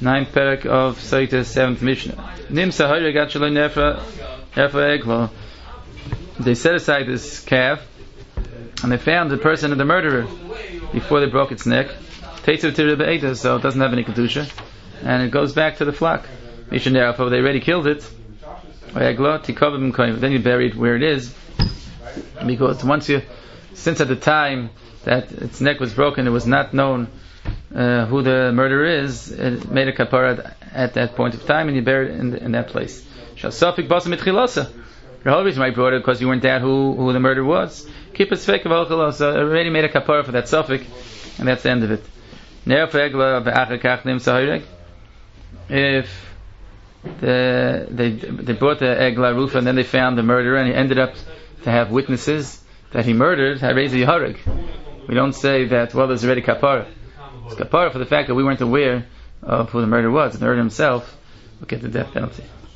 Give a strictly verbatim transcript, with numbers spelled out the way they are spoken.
ninth parak of Sotah, seventh Mishnah. Nimsa Hayre got Shalom Nefra Efa Eglo. They set aside this calf, and they found the person of the murderer before they broke its neck. Teitzu Tirib Eida, so it doesn't have any kedusha, and it goes back to the flock. Mishnah Nefra, they already killed it. Eglo Tikavim Koyim. Then you bury it where it is, because once you, since at the time that its neck was broken, it was not known uh, who the murderer is. It made a kapara at that point of time, and you buried it in, the, in that place. Shasafik basam mitchilosa. The whole reason why you brought it because you weren't doubt who who the murderer was. Keep it fake of alchilosa. Already made a kapara for that suffix, and that's the end of it. If the, they they brought the egla roof and then they found the murderer, and he ended up to have witnesses that he murdered, Harezi Yahareg. We don't say that, well, there's already kapara. It's kapara for the fact that we weren't aware of who the murderer was. The murderer himself will get the death penalty.